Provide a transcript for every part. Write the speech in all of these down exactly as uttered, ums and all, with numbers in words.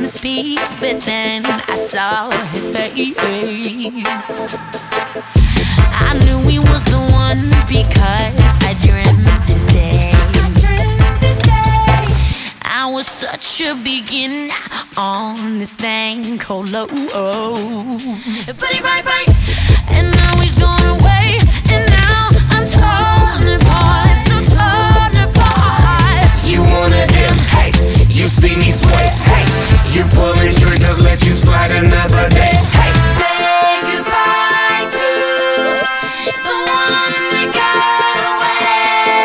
him speak, but then I saw his face. I knew he was the one because I dreamt this day. I was such a beginner on this thing called love. But he right, right, and now he's gone away, and now I'm torn apart, so torn apart. You wanna dim, hey, you see me sweat, hey, you pulling triggers, let you slide another day, hey. Say goodbye to the one that got away.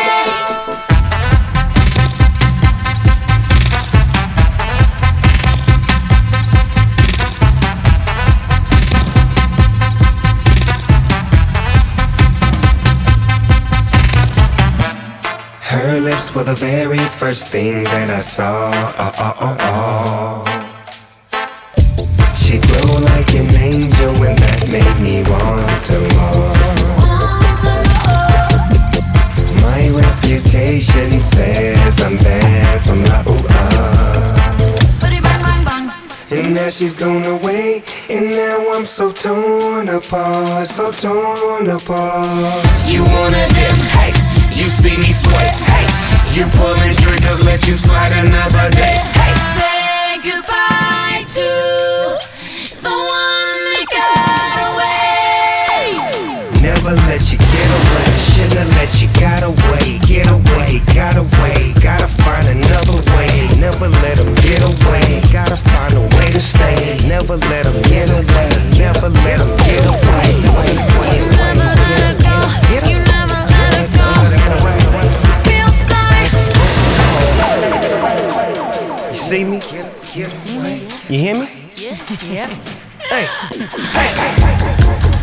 Her lips were the very first thing that I saw. Oh, oh, oh, oh. She glowed like an angel, and that made me want to more. My reputation says I'm bad from la ooh ah. And now she's gone away, and now I'm so torn apart, so torn apart. You wanna dip, hey, you see me sweat, hey, you pulling triggers, let you slide another day, hey. Say goodbye to the one that got away. Never let you get away, shouldn't let you got away, get away, got away, gotta find another way. Never let them get away, gotta find a way to stay. Never let them get away, never let them get away. You never let her go, you never let her go. Feel sorry. You see me? You hear me? Yeah, yeah. Hey, hey, hey.